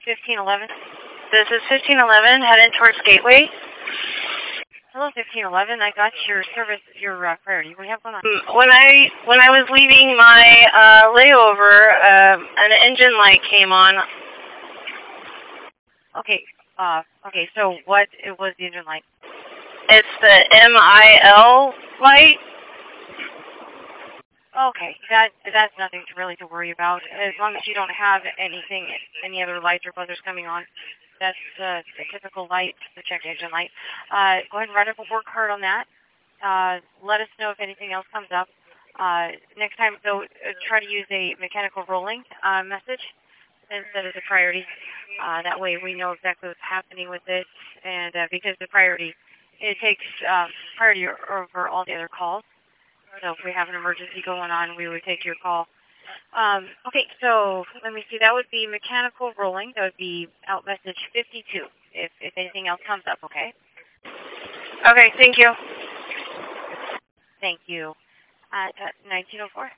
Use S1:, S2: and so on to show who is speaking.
S1: 1511. This is 1511, heading towards Gateway. Hello, 1511. I got your service, your priority. What do you have going on? When I was leaving my layover, an engine light came on. Okay. Okay. So what was the engine light? It's the MIL light. Okay, that's nothing to worry about. As long as you don't have any other lights or buzzers coming on, that's the typical light, the check engine light. Go ahead and write up a work card on that. Let us know if anything else comes up. Next time, though, try to use a mechanical rolling message instead of the priority. That way we know exactly what's happening with it, and because the priority, it takes priority over all the other calls. So if we have an emergency going on, we would take your call. Okay, so let me see. That would be mechanical rolling. That would be out message 52 if anything else comes up, okay? Okay, thank you. Thank you. 1904.